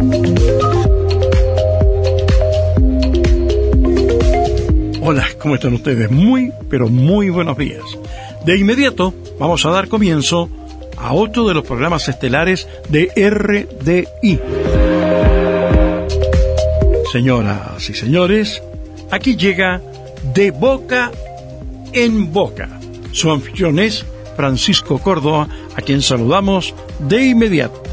Hola, ¿cómo están ustedes? Muy, pero muy buenos días. De inmediato vamos a dar comienzo a otro de los programas estelares de RDI. Señoras y señores, aquí llega De Boca en Boca. Su anfitrión es Francisco Córdoba, a quien saludamos de inmediato.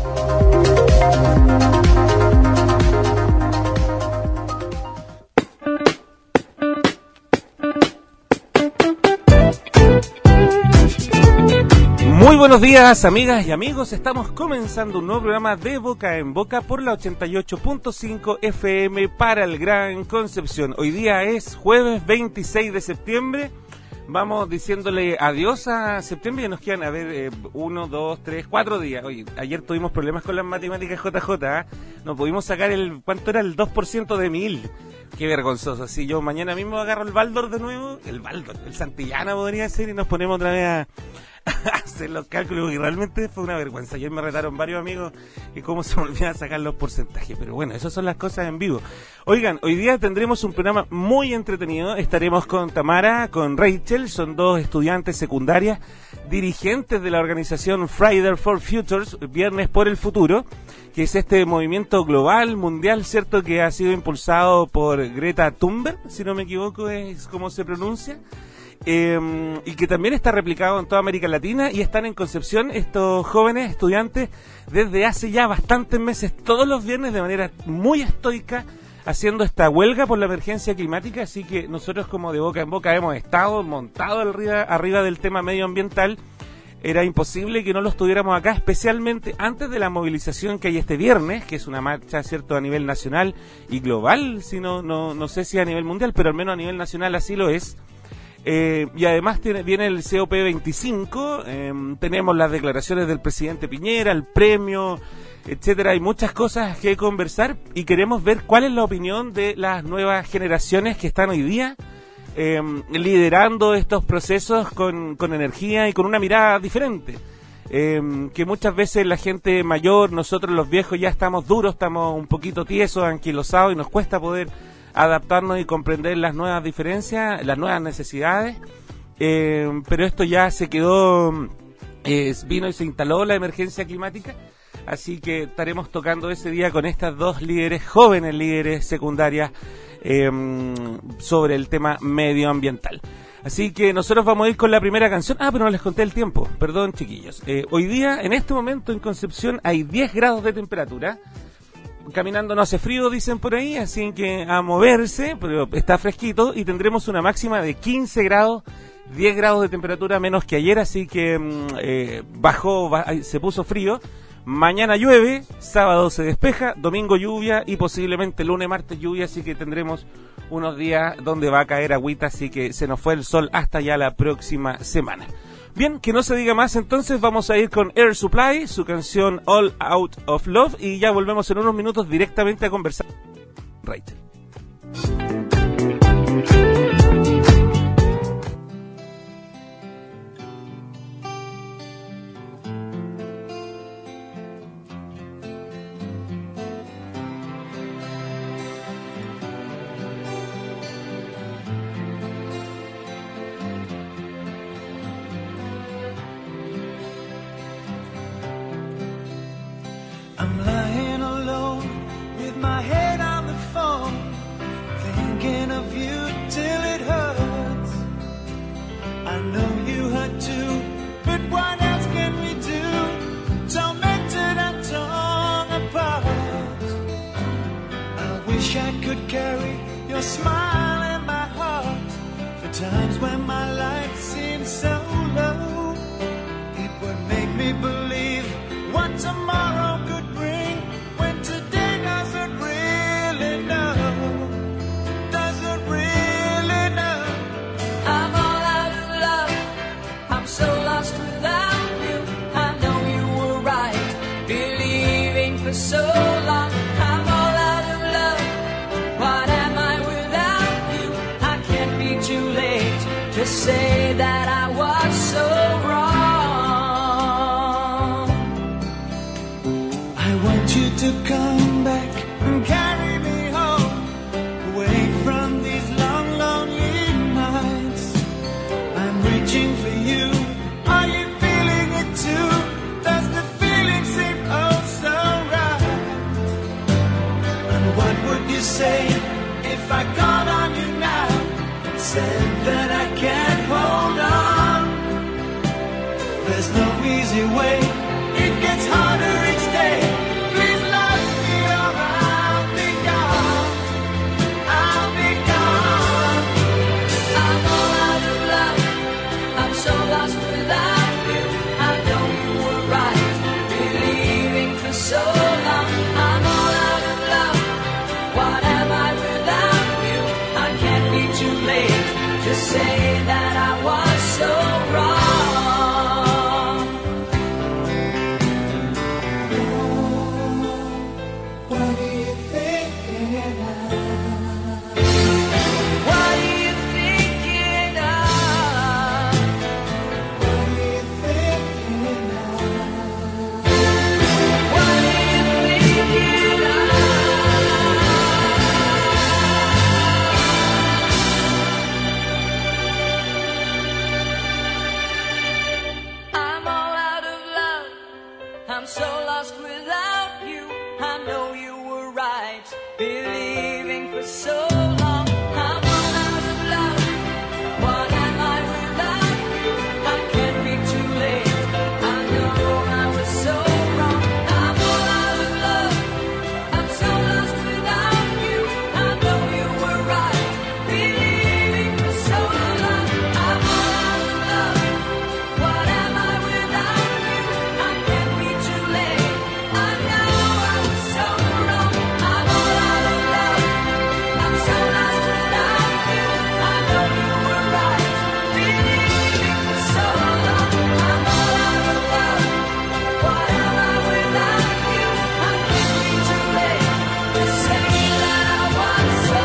Muy buenos días, amigas y amigos. Estamos comenzando un nuevo programa de Boca en Boca por la 88.5 FM para el Gran Concepción. Hoy día es jueves 26 de septiembre. Vamos diciéndole adiós a septiembre y nos quedan, 1, 2, 3, 4 días. Oye, ayer tuvimos problemas con las matemáticas JJ, ¿eh? No pudimos sacar ¿cuánto era? El 2% de 1000. Qué vergonzoso. Si yo mañana mismo agarro el Baldor de nuevo, el Santillana podría ser, y nos ponemos otra vez a hacer los cálculos, y realmente fue una vergüenza. Ayer me retaron varios amigos y cómo se me olvidaba sacar los porcentajes, pero bueno, esas son las cosas en vivo. Oigan, hoy día tendremos un programa muy entretenido. Estaremos con Tamara, con Rachel, son dos estudiantes secundarias, dirigentes de la organización Friday for Futures, Viernes por el Futuro, que es este movimiento global, mundial, ¿cierto?, que ha sido impulsado por Greta Thunberg, si no me equivoco es como se pronuncia. Y que también está replicado en toda América Latina, y están en Concepción estos jóvenes estudiantes desde hace ya bastantes meses, todos los viernes de manera muy estoica, haciendo esta huelga por la emergencia climática. Así que nosotros, como de Boca en Boca, hemos estado montados arriba del tema medioambiental. Era imposible que no los tuviéramos acá, especialmente antes de la movilización que hay este viernes, que es una marcha, ¿cierto?, a nivel nacional y global, si no sé si a nivel mundial, pero al menos a nivel nacional así lo es. Y además viene el COP25, tenemos las declaraciones del presidente Piñera, el premio, etcétera. Hay muchas cosas que conversar y queremos ver cuál es la opinión de las nuevas generaciones que están hoy día liderando estos procesos con energía y con una mirada diferente. Que muchas veces la gente mayor, nosotros los viejos ya estamos duros, estamos un poquito tiesos, anquilosados, y nos cuesta poder adaptarnos y comprender las nuevas diferencias, las nuevas necesidades, pero esto ya se quedó, vino y se instaló la emergencia climática, así que estaremos tocando ese día con estas dos líderes, jóvenes líderes secundarias, sobre el tema medioambiental. Así que nosotros vamos a ir con la primera canción. Pero no les conté el tiempo, perdón, chiquillos. Hoy día, en este momento en Concepción, hay 10 grados de temperatura. Caminando no hace frío, dicen por ahí, así que a moverse, pero está fresquito, y tendremos una máxima de 15 grados, 10 grados de temperatura menos que ayer, así que se puso frío. Mañana llueve, sábado se despeja, domingo lluvia y posiblemente lunes, martes lluvia, así que tendremos unos días donde va a caer agüita, así que se nos fue el sol hasta ya la próxima semana. Bien, que no se diga más, entonces vamos a ir con Air Supply, su canción All Out of Love, y ya volvemos en unos minutos directamente a conversar con Rachel. I'm lying alone with my head on the phone, thinking of you till it hurts. I know you hurt too, but what else can we do? Tormented and torn apart. I wish I could carry your smile in my heart. For times when my life seems so low, it would make me believe what tomorrow could bring, when today doesn't really know, doesn't really know. I'm all out of love, I'm so lost without you. I know you were right, believing for so long. I'm all out of love, what am I without you? I can't be too late to say that I was you say if I got on you now and said that I can't hold on? There's no easy way, it gets harder each day. Please love me or I'll be gone. I'll be gone. I'm all out of love. I'm so lost without you. I know you were right, believing for so long. I'm all out of love. What am I without you? I can't be too late to say that I was so wrong. What are you thinking of? What are you thinking of? What are you thinking of? What are you thinking of? I'm all out of love. I'm so lost without you. I know you were right, believing for so long. I'm all out of love. What am I without you? I can't be too late. I know I was so wrong. I'm all out of love. I'm so lost without you. I know you were right, believing for so long. I'm all out of love. What am I without you? I can't be too late. I know I was so wrong. I'm all out of love. I'm so lost without you. I know you were right, believing for so long. I'm all out of love. What am I without you? I can't be too late to say that I was so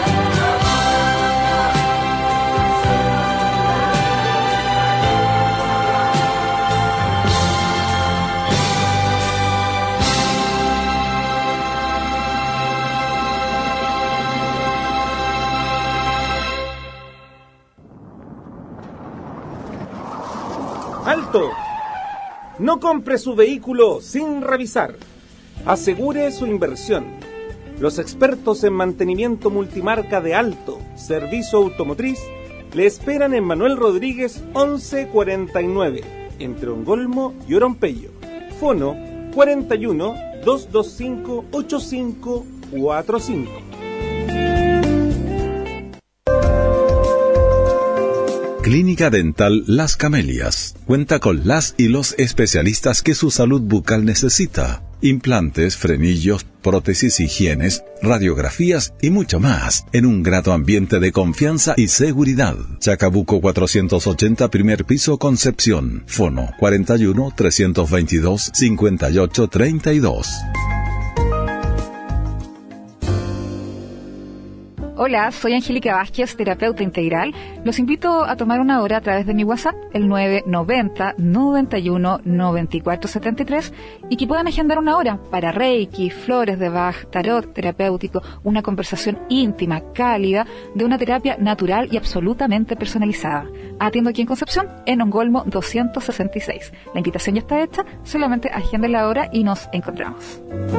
¡Alto! No compre su vehículo sin revisar. Asegure su inversión. Los expertos en mantenimiento multimarca de Alto, Servicio Automotriz, le esperan en Manuel Rodríguez 1149, entre Ongolmo y Orompeyo. Fono 41 225 8545. Clínica Dental Las Camelias cuenta con las y los especialistas que su salud bucal necesita. Implantes, frenillos, prótesis, higienes, radiografías y mucho más, en un grato ambiente de confianza y seguridad. Chacabuco 480, primer piso, Concepción. Fono 41 322 5832. Hola, soy Angélica Vázquez, terapeuta integral. Los invito a tomar una hora a través de mi WhatsApp, el 990 91 94 73, y que puedan agendar una hora para Reiki, flores de Bach, tarot terapéutico, una conversación íntima, cálida, de una terapia natural y absolutamente personalizada. Atiendo aquí en Concepción, en Ongolmo 266. La invitación ya está hecha, solamente agenden la hora y nos encontramos.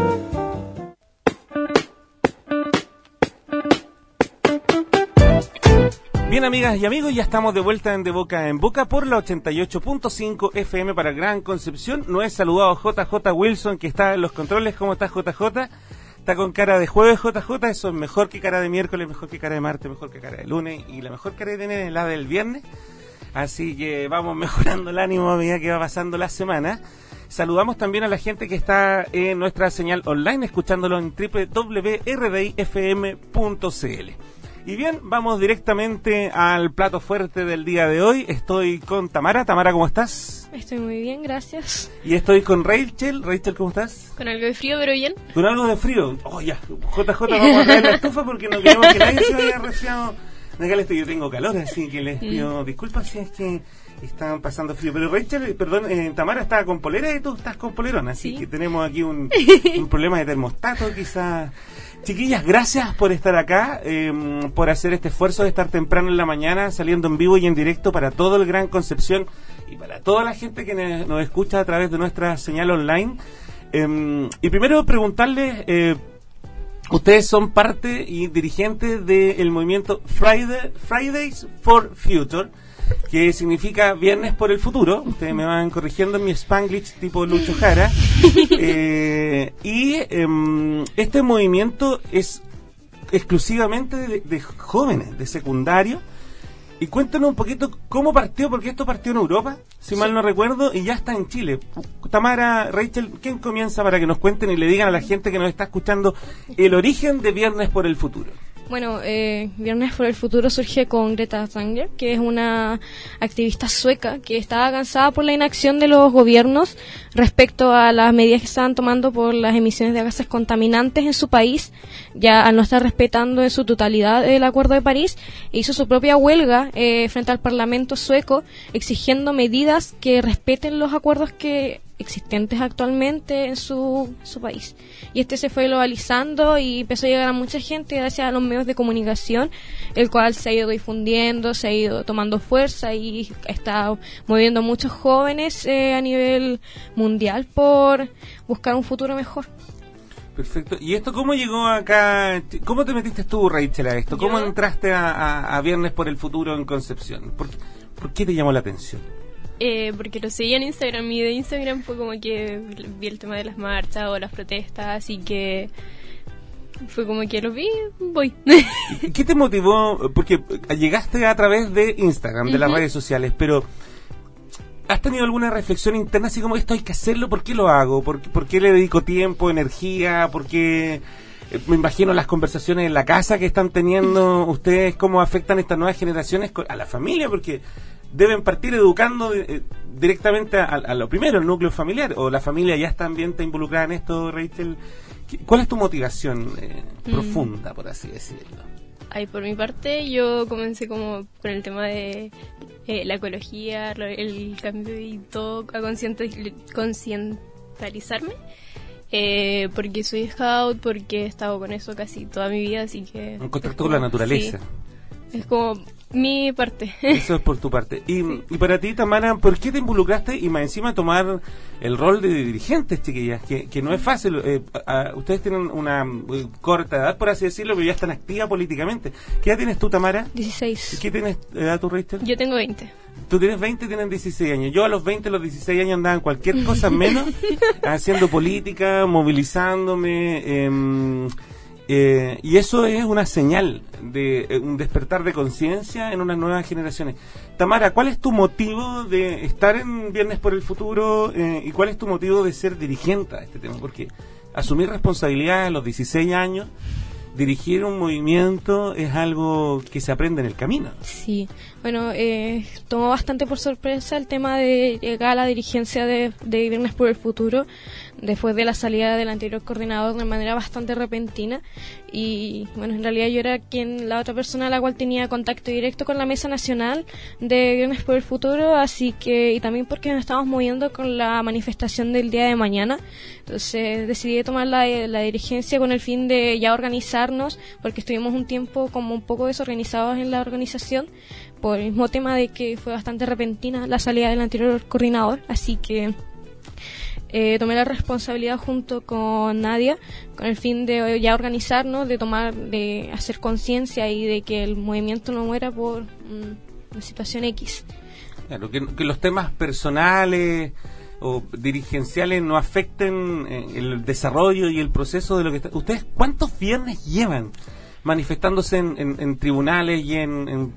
Bien, amigas y amigos, ya estamos de vuelta en De Boca en Boca por la 88.5 FM para Gran Concepción. No he saludado a JJ Wilson, que está en los controles. ¿Cómo estás, JJ? Está con cara de jueves, JJ. Eso es mejor que cara de miércoles, mejor que cara de martes, mejor que cara de lunes. Y la mejor cara de tener es la del viernes. Así que vamos mejorando el ánimo a medida que va pasando la semana. Saludamos también a la gente que está en nuestra señal online, escuchándolo en www.rdifm.cl. Y bien, vamos directamente al plato fuerte del día de hoy. Estoy con Tamara. Tamara, ¿cómo estás? Estoy muy bien, gracias. Y estoy con Rachel. Rachel, ¿cómo estás? Con algo de frío, pero bien. ¿Con algo de frío? Oh, ya. JJ, vamos a traer la estufa porque no queremos que nadie se vaya resfriado. Yo tengo calor, así que les pido disculpas si es que están pasando frío. Pero Rachel, perdón, Tamara está con polera y tú estás con polerón, así que tenemos aquí un problema de termostato quizás. Chiquillas, gracias por estar acá, por hacer este esfuerzo de estar temprano en la mañana, saliendo en vivo y en directo para todo el Gran Concepción y para toda la gente que nos escucha a través de nuestra señal online. Y primero preguntarles ustedes son parte y dirigentes del movimiento Fridays for Future, que significa Viernes por el Futuro. Ustedes me van corrigiendo en mi Spanglish tipo Lucho Jara. Este movimiento es exclusivamente de jóvenes, de secundario. Y cuéntanos un poquito cómo partió, porque esto partió en Europa, si mal no recuerdo, y ya está en Chile. Tamara, Rachel, ¿quién comienza para que nos cuenten y le digan a la gente que nos está escuchando el origen de Viernes por el Futuro? Bueno, Viernes por el Futuro surge con Greta Thunberg, que es una activista sueca que estaba cansada por la inacción de los gobiernos respecto a las medidas que estaban tomando por las emisiones de gases contaminantes en su país, ya al no estar respetando en su totalidad el Acuerdo de París. Hizo su propia huelga frente al Parlamento sueco, exigiendo medidas que respeten los acuerdos que existentes actualmente en su país. Y este se fue globalizando y empezó a llegar a mucha gente gracias a los medios de comunicación, el cual se ha ido difundiendo, se ha ido tomando fuerza y está moviendo a muchos jóvenes a nivel mundial por buscar un futuro mejor. Perfecto. ¿Y esto cómo llegó acá? ¿Cómo te metiste tú, Rachel, a esto? ¿Cómo entraste a Viernes por el Futuro en Concepción? ¿Por qué te llamó la atención? Porque lo seguía en Instagram y de Instagram fue como que vi el tema de las marchas o las protestas, así que fue como que lo vi, voy. ¿Y qué te motivó? Porque llegaste a través de Instagram, de las redes sociales, pero ¿has tenido alguna reflexión interna así como esto hay que hacerlo? ¿Por qué lo hago? ¿Por qué le dedico tiempo, energía? ¿Por qué? Me imagino las conversaciones en la casa que están teniendo ustedes, cómo afectan estas nuevas generaciones a la familia, porque deben partir educando directamente a lo primero, el núcleo familiar, o la familia ya está ambiente involucrada en esto, Rachel. ¿Cuál es tu motivación profunda, por así decirlo? Ay, por mi parte, yo comencé como con el tema de la ecología, el cambio y todo, a concientizarme, porque soy scout, porque he estado con eso casi toda mi vida, así que... Un contacto con la naturaleza. Sí, es como mi parte. Eso es por tu parte. Y para ti, Tamara, ¿por qué te involucraste y más encima tomar el rol de dirigentes, chiquillas? Que no es fácil. Ustedes tienen una corta edad, por así decirlo, pero ya están activas políticamente. ¿Qué edad tienes tú, Tamara? 16. ¿Qué tienes edad tú, Rachel? Yo tengo 20. Tú tienes 20 y tienen 16 años. Yo a los 20, los 16 años andaba en cualquier cosa menos, haciendo política, movilizándome... y eso es una señal de un despertar de conciencia en unas nuevas generaciones. Tamara, ¿cuál es tu motivo de estar en Viernes por el Futuro y cuál es tu motivo de ser dirigente a este tema? Porque asumir responsabilidad a los 16 años, dirigir un movimiento es algo que se aprende en el camino. Sí, bueno, tomó bastante por sorpresa el tema de llegar a la dirigencia de Viernes por el Futuro después de la salida del anterior coordinador de manera bastante repentina. Y bueno, en realidad yo era la otra persona a la cual tenía contacto directo con la mesa nacional de Viernes por el Futuro, así que, y también porque nos estamos moviendo con la manifestación del día de mañana. Entonces decidí tomar la dirigencia con el fin de ya organizarnos, porque estuvimos un tiempo como un poco desorganizados en la organización por el mismo tema de que fue bastante repentina la salida del anterior coordinador, así que tomé la responsabilidad junto con Nadia con el fin de ya organizarnos, de hacer conciencia y de que el movimiento no muera por una situación X. Claro, que los temas personales o dirigenciales no afecten el desarrollo y el proceso de lo que está. ¿Ustedes cuántos viernes llevan manifestándose en tribunales y en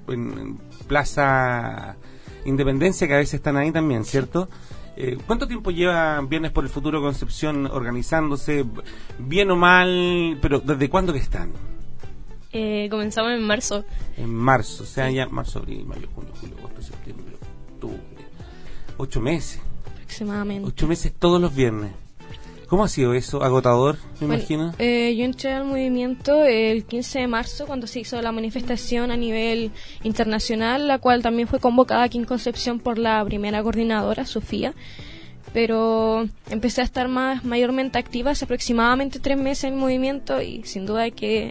Plaza Independencia, que a veces están ahí también, ¿cierto? ¿Cuánto tiempo lleva Viernes por el Futuro Concepción organizándose, bien o mal, pero desde cuándo que están? Comenzamos en marzo. En marzo, o sea, ya marzo, abril, mayo, junio, julio, agosto, septiembre, octubre. 8 meses. Aproximadamente. 8 meses todos los viernes. ¿Cómo ha sido eso? ¿Agotador, me imagino? Yo entré al movimiento el 15 de marzo, cuando se hizo la manifestación a nivel internacional, la cual también fue convocada aquí en Concepción por la primera coordinadora, Sofía. Pero empecé a estar mayormente activa hace aproximadamente 3 meses en el movimiento y sin duda que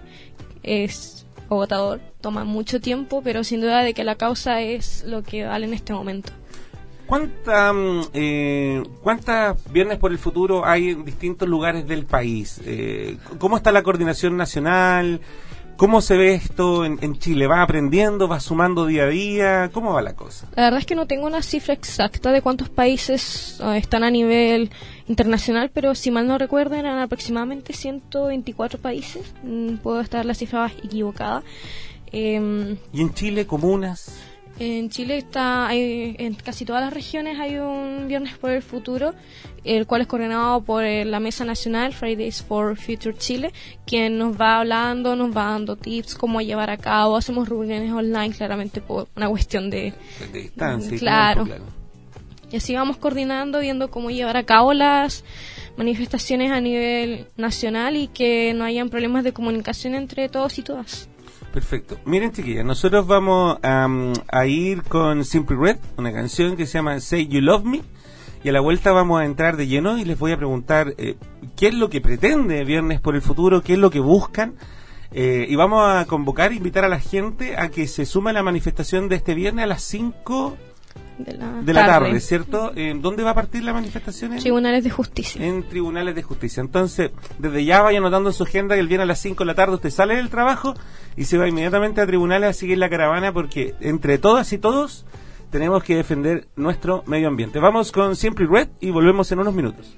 es agotador, toma mucho tiempo, pero sin duda de que la causa es lo que vale en este momento. ¿Cuántas Viernes por el Futuro hay en distintos lugares del país? ¿Cómo está la coordinación nacional? ¿Cómo se ve esto en Chile? ¿Va aprendiendo? ¿Va sumando día a día? ¿Cómo va la cosa? La verdad es que no tengo una cifra exacta de cuántos países están a nivel internacional, pero si mal no recuerdo eran aproximadamente 124 países. Puedo estar la cifra equivocada. ¿Y en Chile, comunas? En Chile en casi todas las regiones hay un Viernes por el Futuro, el cual es coordinado por la Mesa Nacional Fridays for Future Chile, quien nos va hablando, nos va dando tips cómo llevar a cabo. Hacemos reuniones online, claramente por una cuestión de distancia. Claro. Y así vamos coordinando, viendo cómo llevar a cabo las manifestaciones a nivel nacional y que no hayan problemas de comunicación entre todos y todas. Perfecto. Miren, chiquillas, nosotros vamos a ir con Simply Red, una canción que se llama Say You Love Me, y a la vuelta vamos a entrar de lleno y les voy a preguntar qué es lo que pretende Viernes por el Futuro, qué es lo que buscan, y vamos a convocar, invitar a la gente a que se sume a la manifestación de este viernes a las 5 de la tarde, ¿cierto? ¿Dónde va a partir la manifestación? Tribunales de Justicia. En Tribunales de Justicia. Entonces, desde ya vaya anotando en su agenda que el viernes a las 5 de la tarde usted sale del trabajo y se va inmediatamente a Tribunales a seguir la caravana, porque entre todas y todos tenemos que defender nuestro medio ambiente. Vamos con Simply Red y volvemos en unos minutos.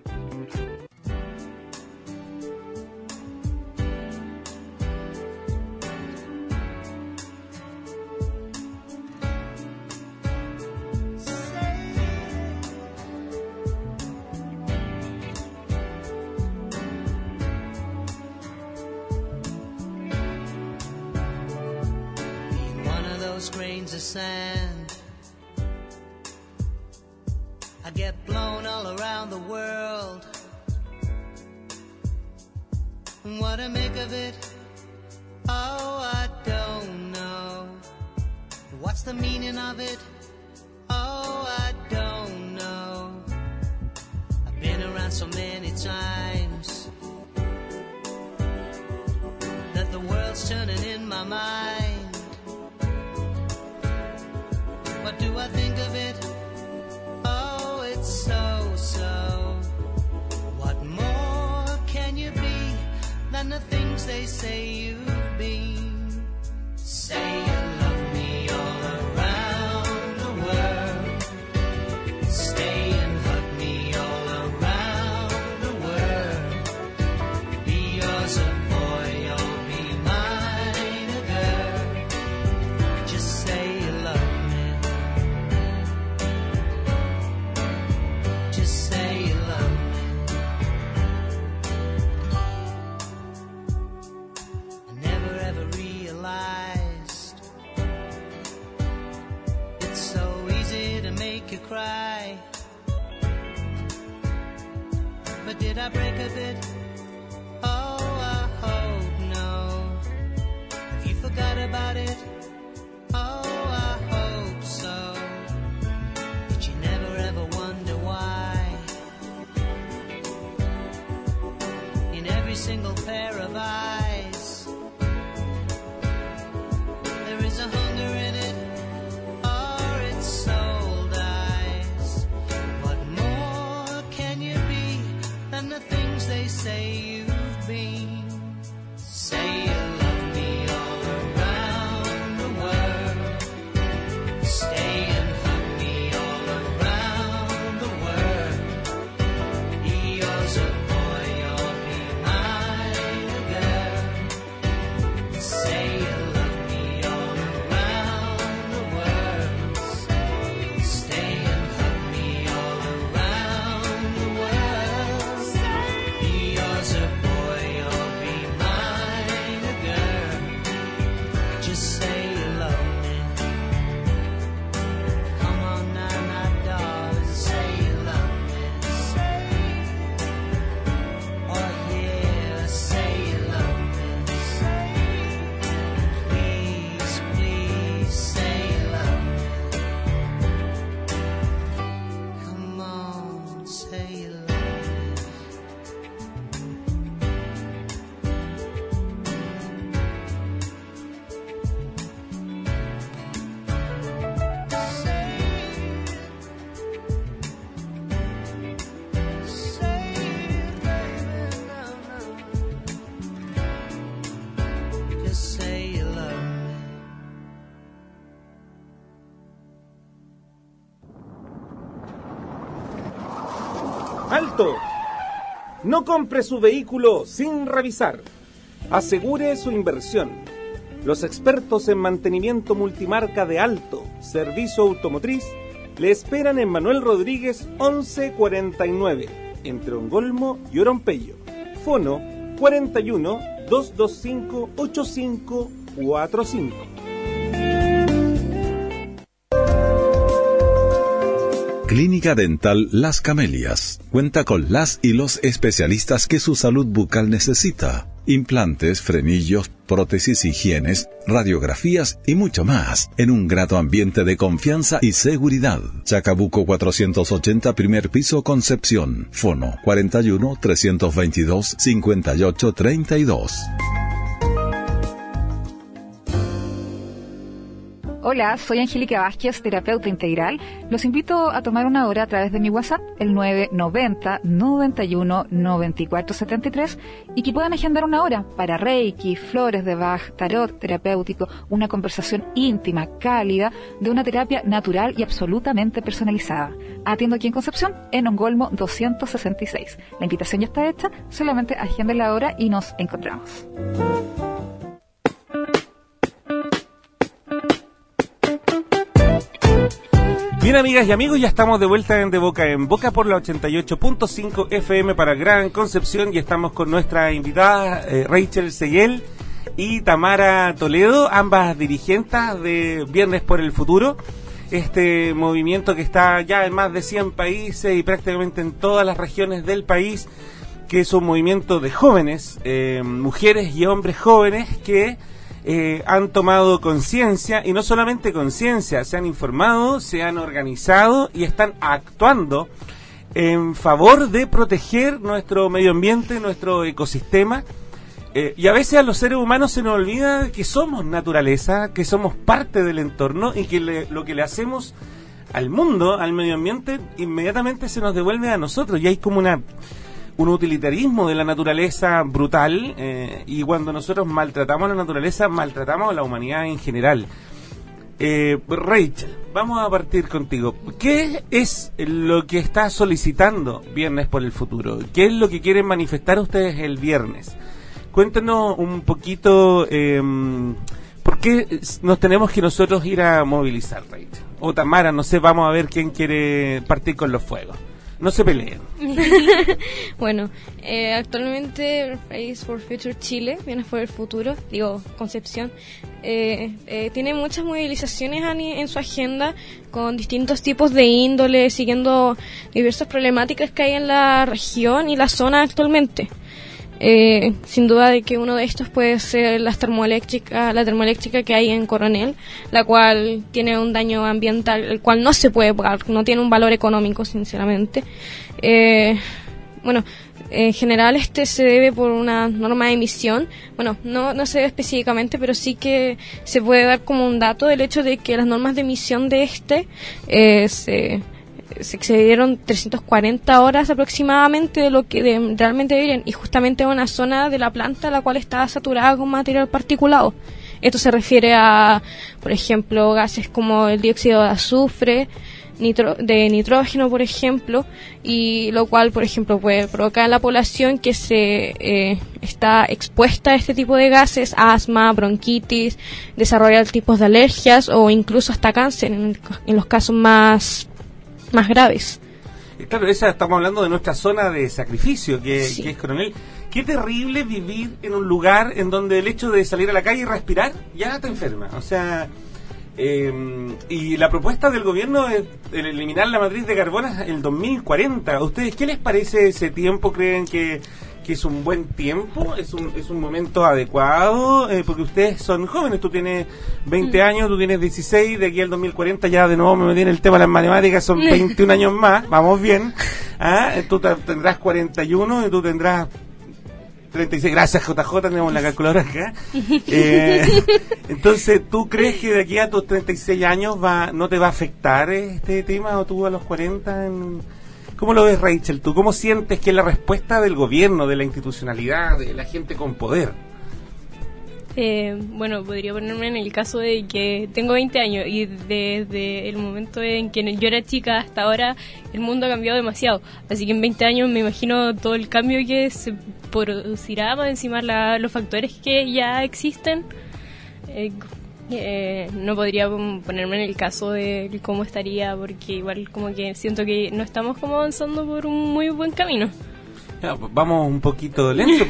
Grains of sand, I get blown all around the world. What to make of it? Oh, I don't know. What's the meaning of it? Oh, I don't know. I've been around so many times that the world's turning in my mind. What do I think of it? Oh, it's so. What more can you be than the things they say you've been? Say you love me all around the world. Stay and hug me all around the world. Be yours a boy, or be mine a girl. Just say you love me. Cry, but did I break a bit? Oh, I hope no. Have you forgot about it? Oh, I hope so. Did you never ever wonder why in every single pair of eyes there is a hunger in it? Or it's sold eyes. What more can you be than the things they say you've been? Say you love me all around the world. Stay and hug me all around the world. Be yours a boy, or be mine a girl. Alto. No compre su vehículo sin revisar. Asegure su inversión. Los expertos en mantenimiento multimarca de Alto, servicio automotriz, le esperan en Manuel Rodríguez 1149, entre Ongolmo y Orompeyo. Fono 41 225 8545. Clínica Dental Las Camelias cuenta con las y los especialistas que su salud bucal necesita. Implantes, frenillos, prótesis, higienes, radiografías y mucho más, en un grato ambiente de confianza y seguridad. Chacabuco 480, primer piso, Concepción. Fono 41 322 5832. Hola, soy Angélica Vázquez, terapeuta integral. Los invito a tomar una hora a través de mi WhatsApp, el 990 91 94 73, y que puedan agendar una hora para Reiki, flores de Bach, tarot terapéutico, una conversación íntima, cálida, de una terapia natural y absolutamente personalizada. Atiendo aquí en Concepción, en Ongolmo 266. La invitación ya está hecha, solamente agenden la hora y nos encontramos. Bien, amigas y amigos, ya estamos de vuelta en De Boca en Boca por la 88.5 FM para Gran Concepción y estamos con nuestra invitada Rachel Seguel y Tamara Toledo, ambas dirigentes de Viernes por el Futuro, este movimiento que está ya en más de 100 países y prácticamente en todas las regiones del país, que es un movimiento de jóvenes, mujeres y hombres jóvenes que han tomado conciencia, y no solamente conciencia, se han informado, se han organizado y están actuando en favor de proteger nuestro medio ambiente, nuestro ecosistema. Y a veces a los seres humanos se nos olvida que somos naturaleza, que somos parte del entorno y que lo que le hacemos al mundo, al medio ambiente, inmediatamente se nos devuelve a nosotros. Y hay como un utilitarismo de la naturaleza brutal, y cuando nosotros maltratamos a la naturaleza, maltratamos a la humanidad en general. Rachel, vamos a partir contigo. ¿Qué es lo que está solicitando Viernes por el Futuro? ¿Qué es lo que quieren manifestar ustedes el viernes? Cuéntanos un poquito por qué nos tenemos que nosotros ir a movilizar, Rachel. O Tamara, no sé, vamos a ver quién quiere partir con los fuegos. No se peleen. Bueno, actualmente Fridays for Future Chile, Viernes por el Futuro, Concepción, tiene muchas movilizaciones en su agenda con distintos tipos de índole, siguiendo diversas problemáticas que hay en la región y la zona actualmente. Sin duda de que uno de estos puede ser la termoeléctrica que hay en Coronel, la cual tiene un daño ambiental, el cual no se puede pagar, no tiene un valor económico, sinceramente. En general se debe por una norma de emisión. Bueno, no se debe específicamente, pero sí que se puede dar como un dato del hecho de que las normas de emisión de se excedieron 340 horas aproximadamente de lo que realmente deberían, y justamente una zona de la planta la cual estaba saturada con material particulado. Esto se refiere a, por ejemplo, gases como el dióxido de azufre, de nitrógeno, por ejemplo, y lo cual, por ejemplo, puede provocar en la población que se está expuesta a este tipo de gases, asma, bronquitis, desarrollar tipos de alergias o incluso hasta cáncer en los casos más graves. Claro, estamos hablando de nuestra zona de sacrificio, que Sí. que es Coronel. Qué terrible vivir en un lugar en donde el hecho de salir a la calle y respirar ya te enferma. O sea, y la propuesta del gobierno es eliminar la matriz de carbono en el 2040. ¿A ustedes qué les parece ese tiempo? ¿Creen que es un buen tiempo? ¿Es un momento adecuado? Porque ustedes son jóvenes, tú tienes 20 años, tú tienes 16, de aquí al 2040 ya de nuevo me metí en el tema de las matemáticas, son 21 años más, vamos bien. Tú tendrás 41 y tú tendrás 36, gracias JJ, tenemos la calculadora acá. Entonces, ¿tú crees que de aquí a tus 36 años no te va a afectar este tema, o tú a los 40? ¿Cómo lo ves, Rachel? ¿Tú cómo sientes que es la respuesta del gobierno, de la institucionalidad, de la gente con poder? Bueno, podría ponerme en el caso de que tengo 20 años y desde el momento en que yo era chica hasta ahora el mundo ha cambiado demasiado. Así que en 20 años me imagino todo el cambio que se producirá, más encima los factores que ya existen. No podría ponerme en el caso de cómo estaría, porque igual como que siento que no estamos como avanzando por un muy buen camino. Ya, vamos un poquito lento.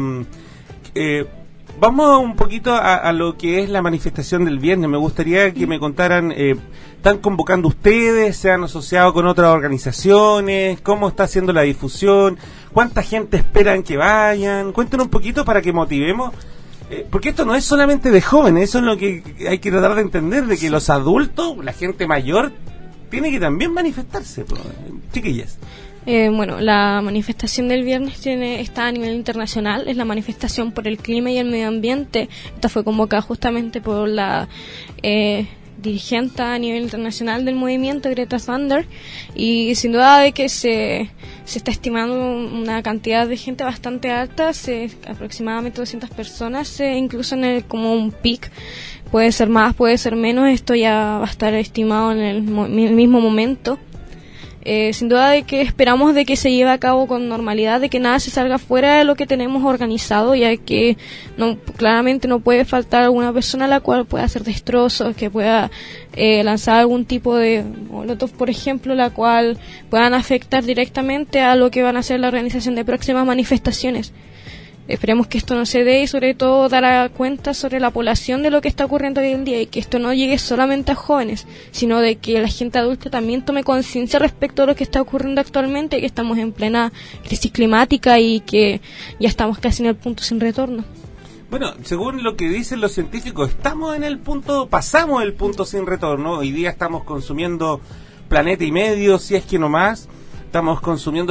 Vamos un poquito a lo que es la manifestación del viernes. Me gustaría que me contaran, ¿están convocando ustedes? ¿Se han asociado con otras organizaciones? ¿Cómo está haciendo la difusión? ¿Cuánta gente esperan que vayan? Cuéntenos un poquito para que motivemos. Porque esto no es solamente de jóvenes, eso es lo que hay que tratar de entender, de que los adultos, la gente mayor, tiene que también manifestarse, chiquillas. Bueno, la manifestación del viernes está a nivel internacional, es la manifestación por el clima y el medio ambiente. Esta fue convocada justamente por la dirigente a nivel internacional del movimiento, Greta Thunberg, y sin duda de que se está estimando una cantidad de gente bastante alta, aproximadamente 200 personas, incluso como un pic. Puede ser más, puede ser menos, esto ya va a estar estimado en el mismo momento. Sin duda de que esperamos de que se lleve a cabo con normalidad, de que nada se salga fuera de lo que tenemos organizado, ya que claramente no puede faltar alguna persona a la cual pueda hacer destrozos, que pueda lanzar algún tipo de molotov, por ejemplo, la cual puedan afectar directamente a lo que van a ser la organización de próximas manifestaciones. Esperemos que esto no se dé y sobre todo dar cuenta sobre la población de lo que está ocurriendo hoy en día y que esto no llegue solamente a jóvenes, sino de que la gente adulta también tome conciencia respecto a lo que está ocurriendo actualmente, que estamos en plena crisis climática y que ya estamos casi en el punto sin retorno. Bueno, según lo que dicen los científicos, pasamos el punto sin retorno. Hoy día estamos consumiendo planeta y medio, si es que no más. Estamos consumiendo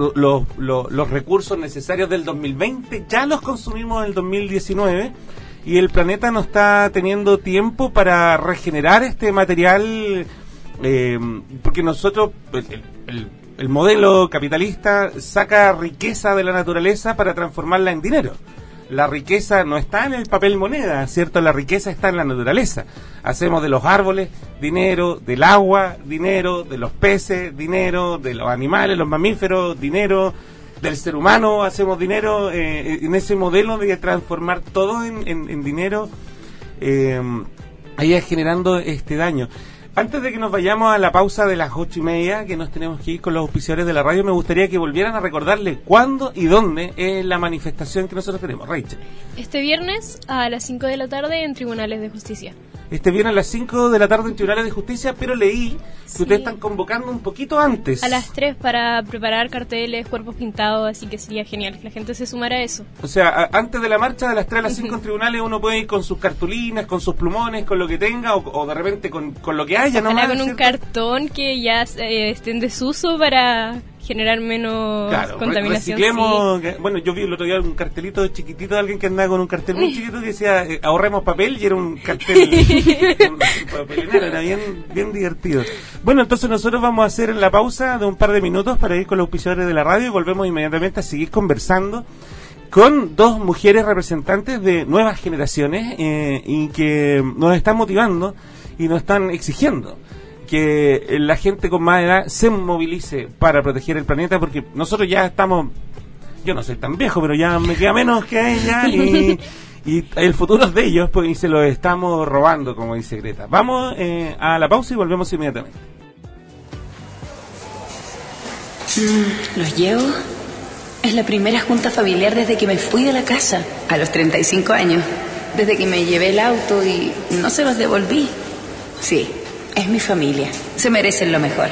los recursos necesarios del 2020, ya los consumimos en el 2019 y el planeta no está teniendo tiempo para regenerar este material, porque nosotros, el modelo capitalista saca riqueza de la naturaleza para transformarla en dinero. La riqueza no está en el papel moneda, ¿cierto? La riqueza está en la naturaleza. Hacemos de los árboles dinero, del agua dinero, de los peces dinero, de los animales, los mamíferos dinero, del ser humano hacemos dinero. En ese modelo de transformar todo en dinero, ahí generando este daño. Antes de que nos vayamos a la pausa de las 8:30, que nos tenemos que ir con los auspiciadores de la radio, me gustaría que volvieran a recordarle cuándo y dónde es la manifestación que nosotros tenemos. Rachel. Este viernes a las 5 de la tarde en Tribunales de Justicia. Este viernes a las 5 de la tarde en Tribunales de Justicia, pero leí que ustedes están convocando un poquito antes. A las 3 para preparar carteles, cuerpos pintados, así que sería genial que la gente se sumara a eso. O sea, antes de la marcha, de las 3 a las 5 en Tribunales, uno puede ir con sus cartulinas, con sus plumones, con lo que tenga, o de repente con lo que haya, ¿no? Con un cartón que ya esté en desuso para generar menos contaminación. Reciclemos, sí. Bueno, yo vi el otro día un cartelito chiquitito de alguien que andaba con un cartel muy chiquito que decía ahorremos papel, y era un cartel papelinero, era bien divertido. Bueno, entonces nosotros vamos a hacer la pausa de un par de minutos para ir con los auspiciadores de la radio y volvemos inmediatamente a seguir conversando con dos mujeres representantes de nuevas generaciones y que nos están motivando y nos están exigiendo que la gente con más edad se movilice para proteger el planeta, porque nosotros ya estamos, yo no soy tan viejo, pero ya me queda menos que ella y el futuro es de ellos, pues, y se lo estamos robando, como dice Greta. Vamos a la pausa y volvemos inmediatamente. ¿Los llevo? Es la primera junta familiar desde que me fui de la casa, a los 35 años, desde que me llevé el auto y no se los devolví. Sí, es mi familia. Se merecen lo mejor.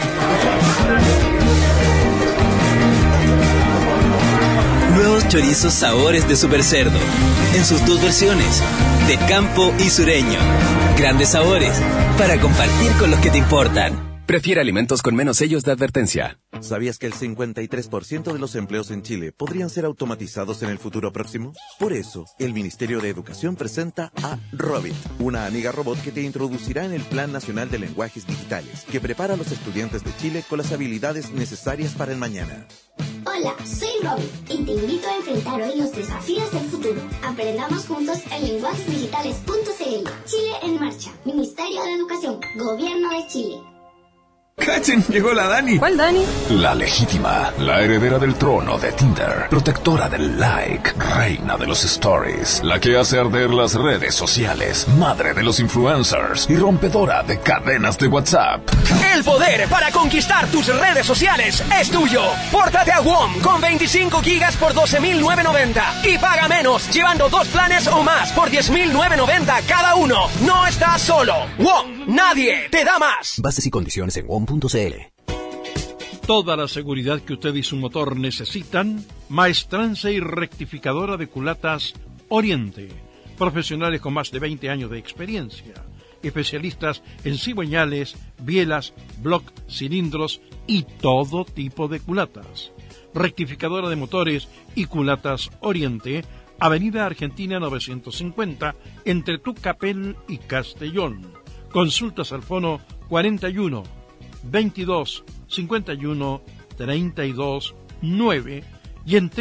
Nuevos chorizos sabores de Super Cerdo. En sus dos versiones, de campo y sureño. Grandes sabores para compartir con los que te importan. Prefiere alimentos con menos sellos de advertencia. ¿Sabías que el 53% de los empleos en Chile podrían ser automatizados en el futuro próximo? Por eso, el Ministerio de Educación presenta a Robit, una amiga robot que te introducirá en el Plan Nacional de Lenguajes Digitales, que prepara a los estudiantes de Chile con las habilidades necesarias para el mañana. Hola, soy Robit y te invito a enfrentar hoy los desafíos del futuro. Aprende Aprendamos juntos en lenguajesdigitales.cl. Chile en marcha. Ministerio de Educación. Gobierno de Chile. ¡Cachen! Llegó la Dani. ¿Cuál Dani? La legítima, la heredera del trono de Tinder, protectora del like, reina de los stories, la que hace arder las redes sociales, madre de los influencers y rompedora de cadenas de WhatsApp. El poder para conquistar tus redes sociales es tuyo. Pórtate a WOM con 25 gigas por 12.990 y paga menos llevando 2 planes o más por 10.990 cada uno. No estás solo. WOM, nadie te da más. Bases y condiciones en WOM.cl. Toda la seguridad que usted y su motor necesitan, maestranza y rectificadora de culatas Oriente. Profesionales con más de 20 años de experiencia. Especialistas en cigüeñales, bielas, block, cilindros y todo tipo de culatas. Rectificadora de motores y culatas Oriente, Avenida Argentina 950, entre Tucapel y Castellón. Consultas al fono 41 22 51 32 9 y en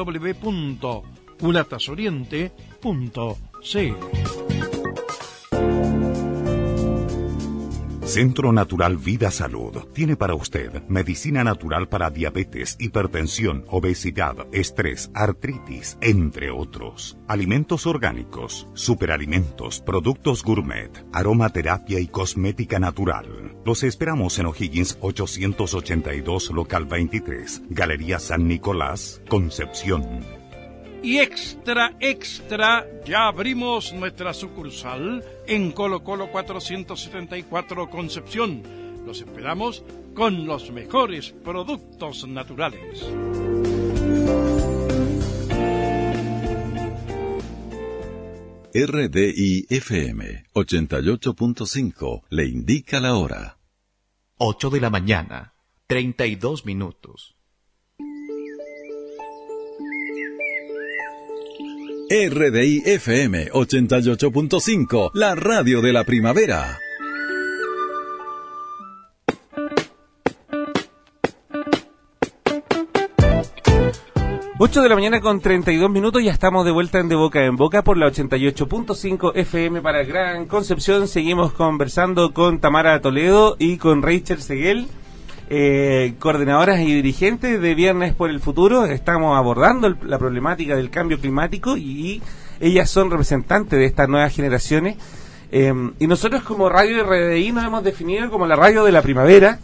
www.culatasoriente.cl. Centro Natural Vida Salud tiene para usted medicina natural para diabetes, hipertensión, obesidad, estrés, artritis, entre otros. Alimentos orgánicos, superalimentos, productos gourmet, aromaterapia y cosmética natural. Los esperamos en O'Higgins 882, local 23, Galería San Nicolás, Concepción. Y extra, ya abrimos nuestra sucursal en Colo Colo 474 Concepción. Los esperamos con los mejores productos naturales. RDI FM 88.5 le indica la hora. 8 de la mañana, 32 minutos. RDI FM 88.5, la radio de la primavera. Ocho de la mañana con 32 minutos, ya estamos de vuelta en De Boca en Boca por la 88.5 FM para Gran Concepción. Seguimos conversando con Tamara Toledo y con Rachel Seguel, coordinadoras y dirigentes de Viernes por el Futuro. Estamos abordando la problemática del cambio climático y ellas son representantes de estas nuevas generaciones. Y nosotros como radio de RDI nos hemos definido como la radio de la primavera.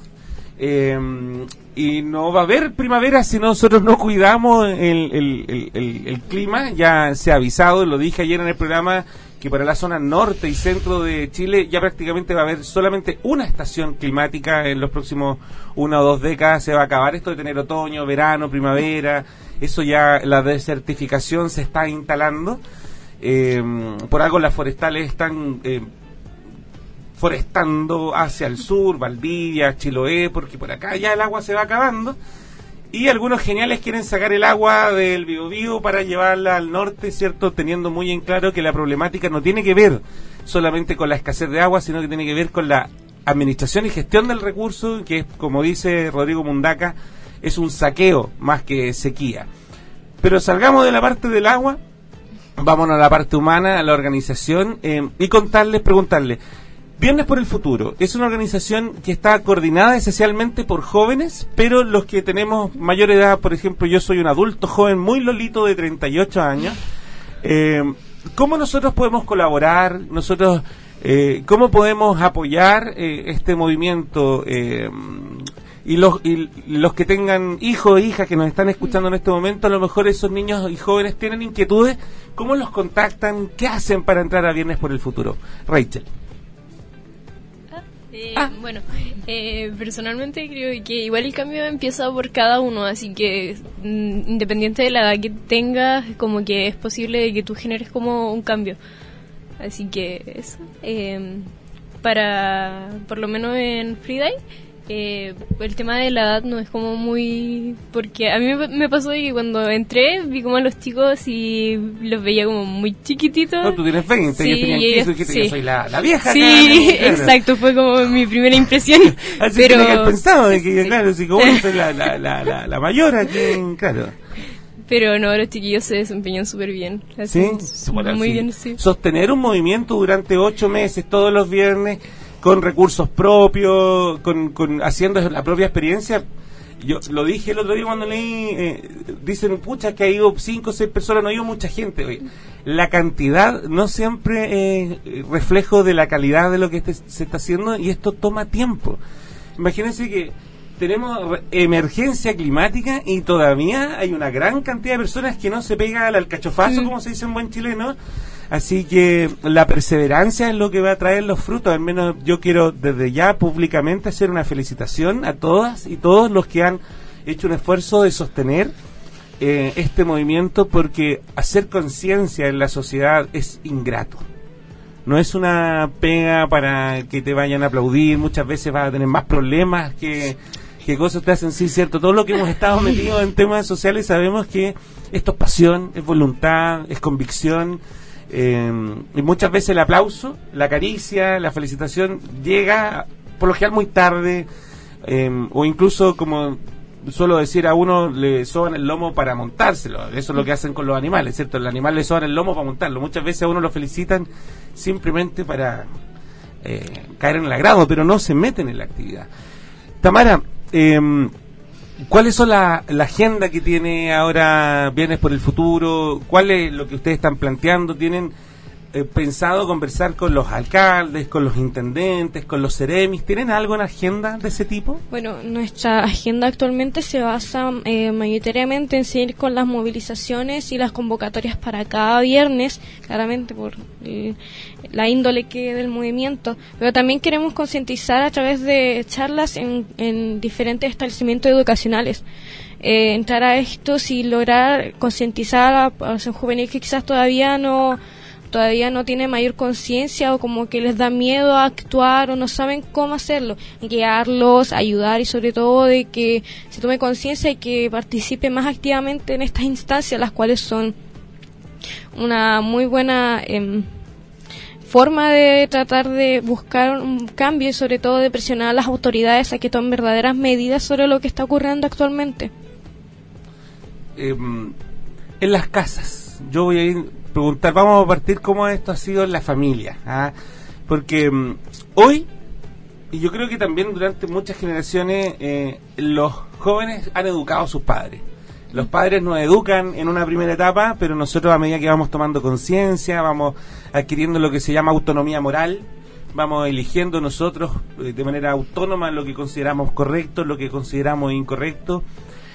Y no va a haber primavera si nosotros no cuidamos el clima. Ya se ha avisado, lo dije ayer en el programa, que para la zona norte y centro de Chile ya prácticamente va a haber solamente una estación climática en los próximos 1 o 2 décadas. Se va a acabar esto de tener otoño, verano, primavera. Eso ya, la desertificación se está instalando. Por algo las forestales están forestando hacia el sur, Valdivia, Chiloé, porque por acá ya el agua se va acabando. Y algunos geniales quieren sacar el agua del Biobío para llevarla al norte, ¿cierto? Teniendo muy en claro que la problemática no tiene que ver solamente con la escasez de agua, sino que tiene que ver con la administración y gestión del recurso, que es, como dice Rodrigo Mundaca, es un saqueo más que sequía. Pero salgamos de la parte del agua, vámonos a la parte humana, a la organización, y preguntarles, Viernes por el Futuro es una organización que está coordinada esencialmente por jóvenes, pero los que tenemos mayor edad, por ejemplo, yo soy un adulto joven muy lolito de 38 años, ¿cómo nosotros podemos colaborar? ¿Cómo podemos apoyar este movimiento? Y los que tengan hijos e hijas que nos están escuchando en este momento, a lo mejor esos niños y jóvenes tienen inquietudes, ¿cómo los contactan? ¿Qué hacen para entrar a Viernes por el Futuro? Rachel. Bueno, personalmente creo que igual el cambio empieza por cada uno, así que independiente de la edad que tengas, como que es posible que tú generes como un cambio. Así que eso, para, por lo menos en Freedive, el tema de la edad no es como muy... Porque a mí me pasó que cuando entré vi como a los chicos y los veía como muy chiquititos. No, tú tienes 20, sí, yo tenía 15 y dijiste, yo soy la vieja. Sí, acá, claro. Exacto, fue como mi primera impresión. Así pero... que pensaba de que, claro, si como soy la mayor aquí, claro. Pero no, los chiquillos se desempeñan súper bien. ¿Sí? Muy bien, sí. Sostener un movimiento durante 8 meses, todos los viernes, con recursos propios, haciendo la propia experiencia. Yo lo dije el otro día cuando leí, dicen, pucha, que ha ido 5 o 6 personas, no ha ido mucha gente. Oye, la cantidad no siempre es reflejo de la calidad de lo que se está haciendo, y esto toma tiempo. Imagínense que tenemos emergencia climática y todavía hay una gran cantidad de personas que no se pega al alcachofazo, como se dice en buen chileno. Así que la perseverancia es lo que va a traer los frutos. Al menos yo quiero desde ya públicamente hacer una felicitación a todas y todos los que han hecho un esfuerzo de sostener este movimiento, porque hacer conciencia en la sociedad es ingrato. No es una pega para que te vayan a aplaudir, muchas veces vas a tener más problemas que cosas te hacen. Sí, cierto, todo lo que hemos estado metidos en temas sociales sabemos que esto es pasión, es voluntad, es convicción. Y muchas veces el aplauso, la caricia, la felicitación llega por lo general muy tarde, o incluso, como suelo decir, a uno le soban el lomo para montárselo. Eso es lo que hacen con los animales, ¿cierto? El animal le soban el lomo para montarlo. Muchas veces a uno lo felicitan simplemente para caer en el agrado, pero no se meten en la actividad. Tamara, ¿cuáles son la agenda que tiene ahora Viernes por el Futuro? ¿Cuál es lo que ustedes están planteando? ¿Tienen pensado conversar con los alcaldes, con los intendentes, con los seremis? ¿Tienen algo en agenda de ese tipo? Bueno, nuestra agenda actualmente se basa mayoritariamente en seguir con las movilizaciones y las convocatorias para cada viernes, claramente por la índole que del movimiento, pero también queremos concientizar a través de charlas en diferentes establecimientos educacionales. Entrar a estos y lograr concientizar a la población juvenil que quizás todavía no tiene mayor conciencia, o como que les da miedo a actuar o no saben cómo hacerlo, guiarlos, ayudar, y sobre todo de que se tome conciencia y que participe más activamente en estas instancias, las cuales son una muy buena forma de tratar de buscar un cambio, y sobre todo de presionar a las autoridades a que tomen verdaderas medidas sobre lo que está ocurriendo actualmente. En las casas, yo voy a preguntar, vamos a partir cómo esto ha sido en la familia, porque hoy, y yo creo que también durante muchas generaciones, los jóvenes han educado a sus padres. Los padres nos educan en una primera etapa, pero nosotros, a medida que vamos tomando conciencia, vamos adquiriendo lo que se llama autonomía moral, vamos eligiendo nosotros de manera autónoma lo que consideramos correcto, lo que consideramos incorrecto,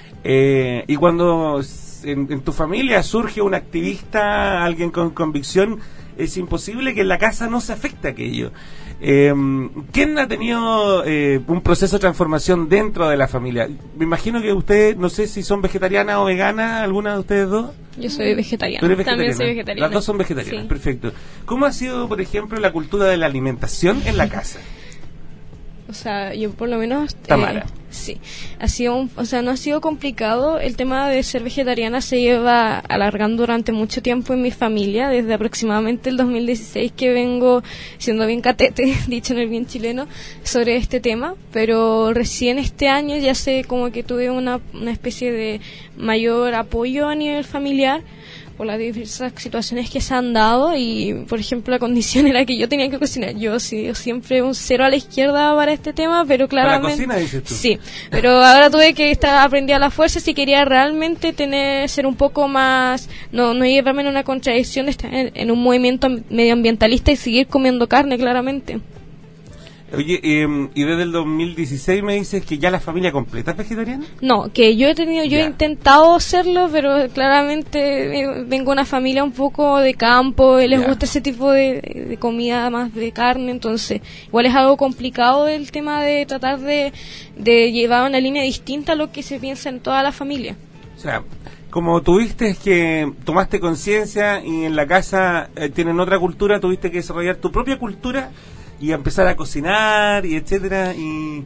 y cuando en tu familia surge un activista, alguien con convicción, es imposible que en la casa no se afecte aquello. ¿Quién ha tenido un proceso de transformación dentro de la familia? Me imagino que ustedes, no sé si son vegetarianas o veganas, ¿alguna de ustedes dos? Yo soy vegetariana. ¿Tú eres vegetariana? También soy vegetariana. Las dos son vegetarianas, sí. Perfecto. ¿Cómo ha sido, por ejemplo, la cultura de la alimentación en la casa? O sea, yo por lo menos... Tamara. Sí, no ha sido complicado. El tema de ser vegetariana se lleva alargando durante mucho tiempo en mi familia, desde aproximadamente el 2016 que vengo siendo bien catete, dicho en el bien chileno, sobre este tema, pero recién este año ya sé como que tuve una especie de mayor apoyo a nivel familiar por las diversas situaciones que se han dado, y por ejemplo la condición era que yo tenía que cocinar. Yo siempre un cero a la izquierda para este tema, pero claramente... ¿Para la cocina, dices tú? Sí, pero ahora tuve que aprender a la fuerza si quería realmente ser un poco más, no llevarme en una contradicción de estar en un movimiento medioambientalista y seguir comiendo carne, claramente. Oye, y desde el 2016 me dices que ya la familia completa es vegetariana. No, que yo he intentado hacerlo, pero claramente vengo de una familia un poco de campo, y les gusta ese tipo de comida más de carne, entonces igual es algo complicado el tema de tratar de llevar una línea distinta a lo que se piensa en toda la familia. O sea, como tuviste que tomaste conciencia y en la casa tienen otra cultura, tuviste que desarrollar tu propia cultura y empezar a cocinar y etcétera, y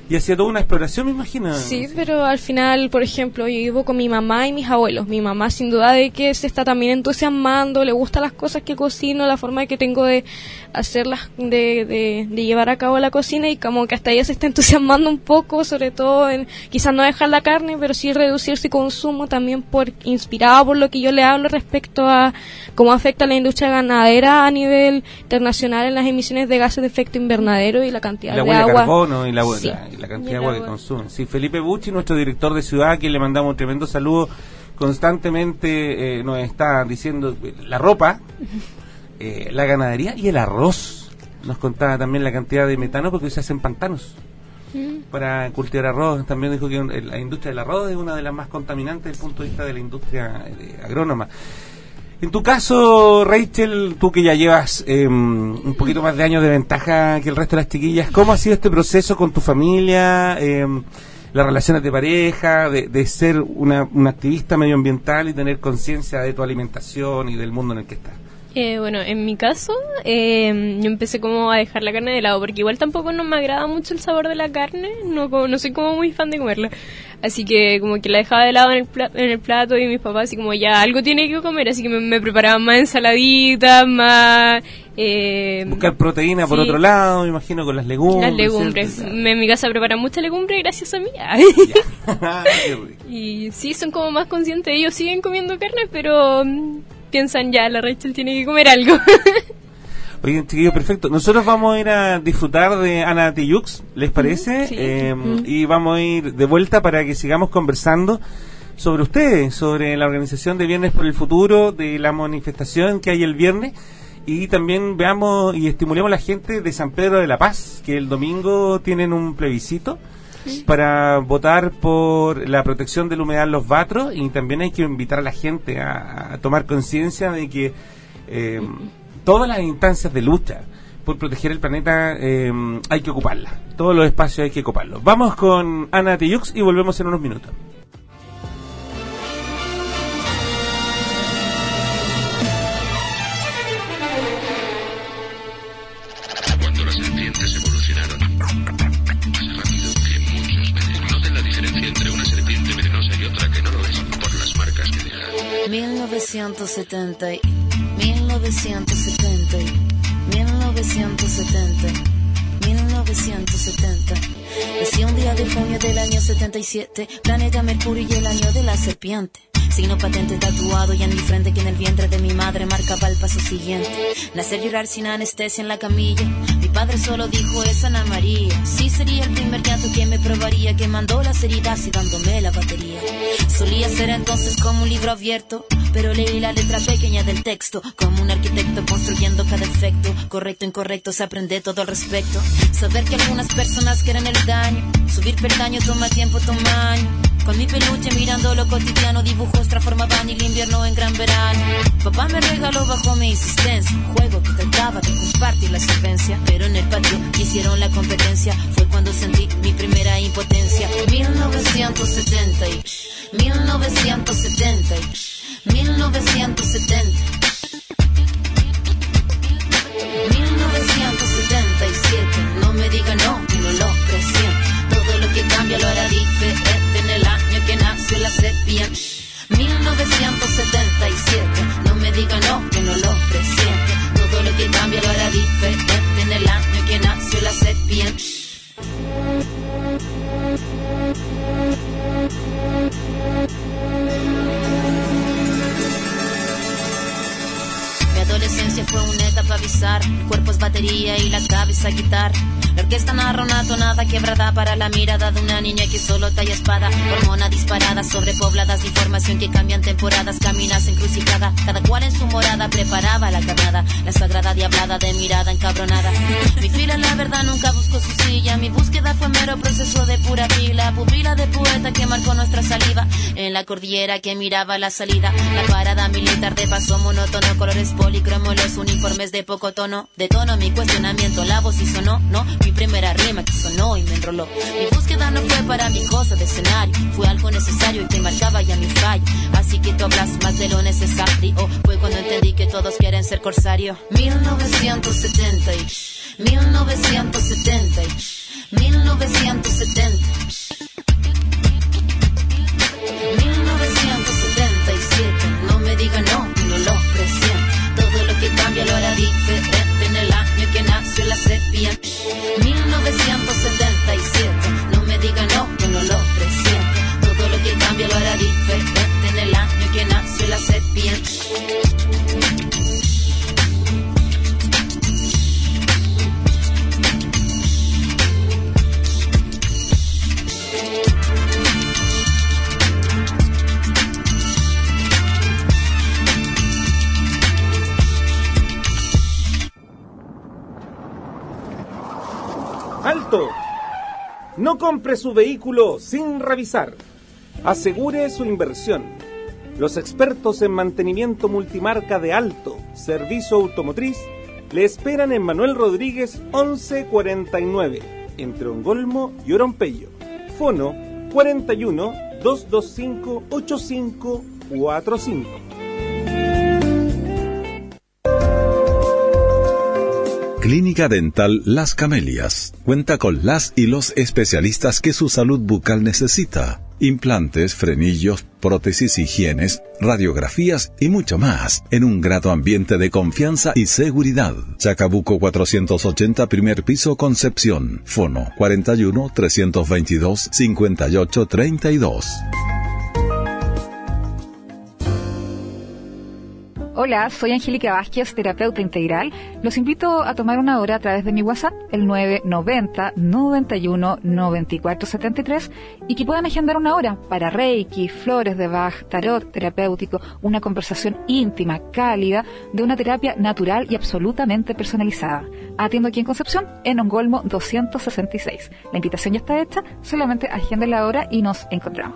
Y hacía toda una exploración, me imagino. Sí, pero al final, por ejemplo, yo vivo con mi mamá y mis abuelos. Mi mamá, sin duda, de que se está también entusiasmando, le gustan las cosas que cocino, la forma que tengo de hacerlas, de llevar a cabo la cocina, y como que hasta ella se está entusiasmando un poco, sobre todo en quizás no dejar la carne, pero sí reducir su consumo, también inspirada por lo que yo le hablo respecto a cómo afecta la industria ganadera a nivel internacional en las emisiones de gases de efecto invernadero y la cantidad de agua. La huella de carbono y la Sí. la cantidad de agua que consumen. Sí, Felipe Bucci, nuestro director de ciudad, a quien le mandamos un tremendo saludo, constantemente nos está diciendo la ropa, la ganadería y el arroz. Nos contaba también la cantidad de metano porque se hacen pantanos para cultivar arroz. También dijo que la industria del arroz es una de las más contaminantes desde el punto de vista de la industria agrónoma. En tu caso, Rachel, tú que ya llevas un poquito más de años de ventaja que el resto de las chiquillas, ¿cómo ha sido este proceso con tu familia, las relaciones de pareja, de ser una activista medioambiental y tener conciencia de tu alimentación y del mundo en el que estás? Bueno, en mi caso, yo empecé como a dejar la carne de lado, porque igual tampoco no me agrada mucho el sabor de la carne, no soy como muy fan de comerla. Así que como que la dejaba de lado en el plato, y mis papás así como ya algo tiene que comer, así que me preparaban más ensaladitas, más... buscar proteína por otro lado, me imagino, con las legumbres. Las legumbres. En mi casa preparan mucha legumbre gracias a mí. Y sí, son como más conscientes. Ellos siguen comiendo carne, pero piensan ya, la Rachel tiene que comer algo. Oigan, chiquillos, perfecto. Nosotros vamos a ir a disfrutar de Ana Tijoux, ¿les parece? Sí. Y vamos a ir de vuelta para que sigamos conversando sobre ustedes, sobre la organización de Viernes por el Futuro, de la manifestación que hay el viernes, y también veamos y estimulemos a la gente de San Pedro de la Paz, que el domingo tienen un plebiscito para votar por la protección de la humedad en los batros, y también hay que invitar a la gente a tomar conciencia de que todas las instancias de lucha por proteger el planeta hay que ocuparlas. Todos los espacios hay que ocuparlos. Vamos con Ana Tijoux y volvemos en unos minutos. Cuando las serpientes evolucionaron más rápido que muchos venenos. Noten la diferencia entre una serpiente venenosa y otra que no lo es por las marcas que deja. 1970. Nací un día de junio del año 77, planeta Mercurio y el año de la serpiente. Signo patente tatuado y en mi frente que en el vientre de mi madre marcaba el paso siguiente. Nacer, llorar sin anestesia en la camilla. Mi padre solo dijo eso, Ana María. Sí, sería el primer llanto que me probaría, quemando las heridas y dándome la batería. Solía ser entonces como un libro abierto, pero leí la letra pequeña del texto, como un arquitecto construyendo cada efecto. Correcto, incorrecto, se aprende todo al respecto. Saber que algunas personas quieren el daño, subir peldaño toma tiempo, toma años. Con mi peluche mirando lo cotidiano, dibujos transformaban el invierno en gran verano. Papá me regaló bajo mi insistencia un juego que trataba de compartir la solvencia, pero en el patio hicieron la competencia. Fue cuando sentí mi primera impotencia. 1970 1977. No me diga no, que no lo presiento. Todo lo que cambia lo hará diferente en el año que nació la serpiente. 1977. No me diga no, que no lo presiento. Todo lo que cambia lo hará diferente en el año que nació la serpiente. Mi adolescencia fue una etapa bizarra. El cuerpo es batería y la cabeza guitarra. La orquesta narra una tonada quebrada para la mirada de una niña que solo talla espada. Hormona disparada, sobrepobladas de información que cambian temporadas. Caminas encrucijada, cada cual en su morada preparaba la carnada. La sagrada diablada de mirada encabronada. Mi fila la verdad nunca buscó su silla. Mi búsqueda fue mero proceso de pura pila. Pupila de poeta que marcó nuestra saliva. En la cordillera que miraba la salida. La parada militar de paso monótono. Colores policromos, los uniformes de poco tono. De tono mi cuestionamiento, la voz y sonó, no. Mi primera rima que sonó y me enroló. Mi búsqueda no fue para mi cosa de escenario, fue algo necesario y que marcaba ya mi fallo. Así que tú hablas más de lo necesario. Fue cuando entendí que todos quieren ser corsario. 1970. 1970. 1977, no me diga no, no lo presiento. Todo lo que cambia lo hará diferente en el año que nació la serpiente. 1977, no me diga no, no lo presiento. Todo lo que cambia lo hará diferente en el año que nació la serpiente. ¡Alto! No compre su vehículo sin revisar. Asegure su inversión. Los expertos en mantenimiento multimarca de Alto, Servicio Automotriz, le esperan en Manuel Rodríguez 1149, entre Ongolmo y Orompeyo. Fono 41 225 8545. Clínica Dental Las Camelias cuenta con las y los especialistas que su salud bucal necesita. Implantes, frenillos, prótesis, higienes, radiografías y mucho más, en un grato ambiente de confianza y seguridad. Chacabuco 480, primer piso, Concepción. Fono 41 322 5832. Hola, soy Angélica Vázquez, terapeuta integral. Los invito a tomar una hora a través de mi WhatsApp, el 990 91 94 73, y que puedan agendar una hora para Reiki, flores de Bach, tarot terapéutico, una conversación íntima, cálida, de una terapia natural y absolutamente personalizada. Atiendo aquí en Concepción, en Ongolmo 266. La invitación ya está hecha, solamente agenden la hora y nos encontramos.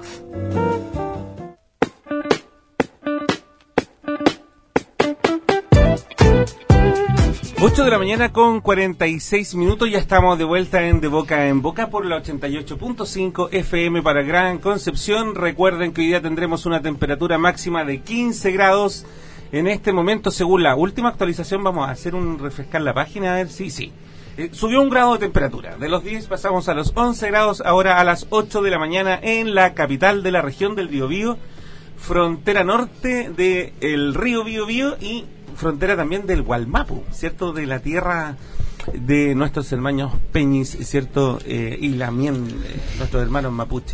8 de la mañana con 46 minutos, ya estamos de vuelta en De Boca en Boca por la 88.5 FM para Gran Concepción. Recuerden que hoy día tendremos una temperatura máxima de 15 grados. En este momento, según la última actualización, vamos a hacer refrescar la página, a ver si sí. Subió 1 grado de temperatura. De los 10 pasamos a los 11 grados, ahora a las 8 de la mañana en la capital de la región del Biobío, frontera norte del río Biobío y frontera también del Gualmapu, ¿cierto? De la tierra de nuestros hermanos Peñis, ¿cierto? Y Lamien, nuestros hermanos mapuche.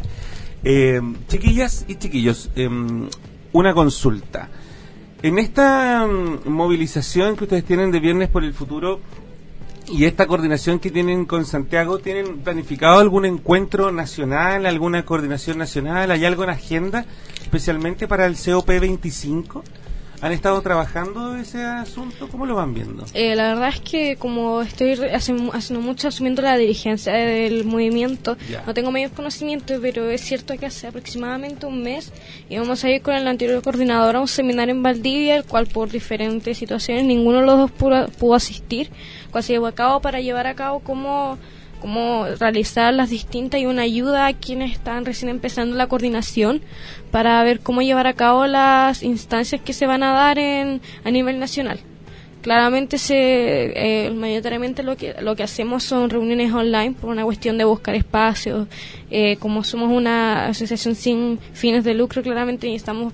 Chiquillas y chiquillos, una consulta. En esta movilización que ustedes tienen de Viernes por el Futuro y esta coordinación que tienen con Santiago, ¿tienen planificado algún encuentro nacional, alguna coordinación nacional? ¿Hay algo en agenda especialmente para el COP25? ¿Han estado trabajando ese asunto? ¿Cómo lo van viendo? La verdad es que como estoy haciendo mucho asumiendo la dirigencia del movimiento, no tengo mayor conocimiento, pero es cierto que hace aproximadamente un mes íbamos a ir con el anterior coordinador a un seminario en Valdivia, el cual por diferentes situaciones ninguno de los dos pudo asistir, cual se llevó a cabo para llevar a cabo cómo realizar las distintas y una ayuda a quienes están recién empezando la coordinación para ver cómo llevar a cabo las instancias que se van a dar a nivel nacional. Claramente mayoritariamente lo que hacemos son reuniones online por una cuestión de buscar espacios. Como somos una asociación sin fines de lucro, claramente necesitamos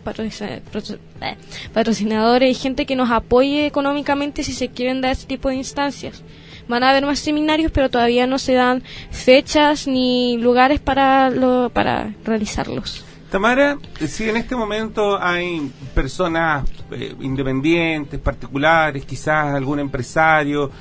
patrocinadores y gente que nos apoye económicamente si se quieren dar ese tipo de instancias. Van a haber más seminarios, pero todavía no se dan fechas ni lugares para realizarlos. Tamara, si en este momento hay personas independientes, particulares, quizás algún empresario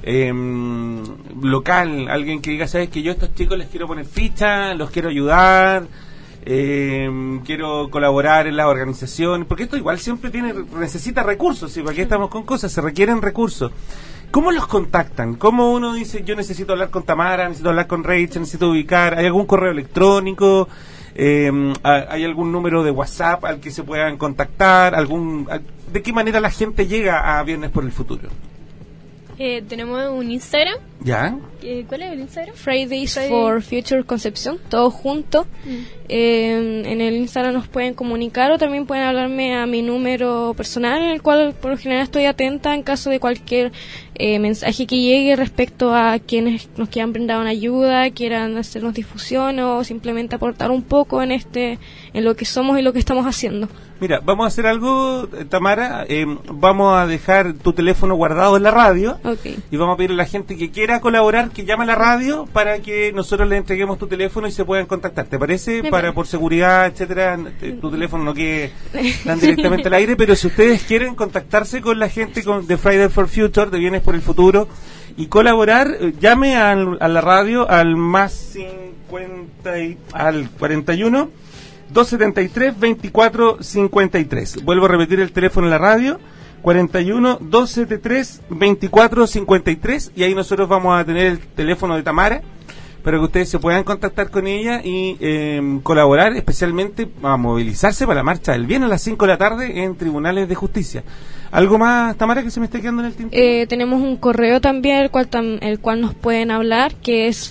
local, alguien que diga, sabes que yo a estos chicos les quiero poner ficha, los quiero ayudar, quiero colaborar en la organización, porque esto igual siempre necesita recursos, ¿sí? ¿Para qué estamos con cosas? Se requieren recursos. ¿Cómo los contactan? ¿Cómo uno dice, yo necesito hablar con Tamara, necesito hablar con Rachel, necesito ubicar? ¿Hay algún correo electrónico? ¿Hay algún número de WhatsApp al que se puedan contactar? ¿De qué manera la gente llega a Viernes por el Futuro? Tenemos un Instagram. ¿Ya? ¿Cuál es el Instagram? Fridays for Future Concepción, todo junto. En el Instagram nos pueden comunicar o también pueden hablarme a mi número personal, en el cual por lo general estoy atenta en caso de cualquier mensaje que llegue respecto a quienes nos quieran brindar una ayuda, quieran hacernos difusión o simplemente aportar un poco en lo que somos y lo que estamos haciendo. Mira, vamos a hacer algo, Tamara. Vamos a dejar tu teléfono guardado en la radio. Y vamos a pedir a la gente que quiera colaborar que llame a la radio para que nosotros le entreguemos tu teléfono y se puedan contactar. ¿Te parece? Por seguridad, etcétera, tu teléfono no quede tan directamente al aire, pero si ustedes quieren contactarse con la gente de Fridays for Future, de Bienes por el Futuro, y colaborar, llame a la radio al más 50 al 41 273 2453. Vuelvo a repetir el teléfono en la radio, 41 273 2453, y ahí nosotros vamos a tener el teléfono de Tamara para que ustedes se puedan contactar con ella y colaborar, especialmente a movilizarse para la marcha del bien a las 5 de la tarde en tribunales de justicia. ¿Algo más, Tamara, que se me esté quedando en el tintero? Tenemos un correo también, el cual nos pueden hablar, que es